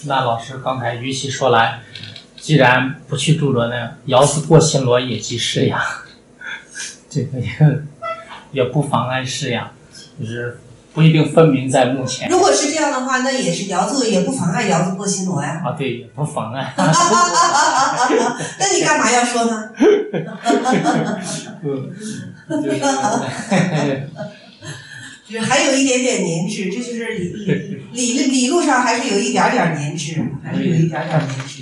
那老师刚才与其说来，既然不去著作呢，爻辞过新罗也即是呀，这个也不妨碍是呀，就是不一定分明在目前。 如果是这样的话，那也是爻辞也不妨碍爻辞过新罗呀。 啊，对，也不妨碍。 那你干嘛要说呢？就是还有一点点粘滞，这就是理路上还是有一点点粘滞，还是有一点点粘滞。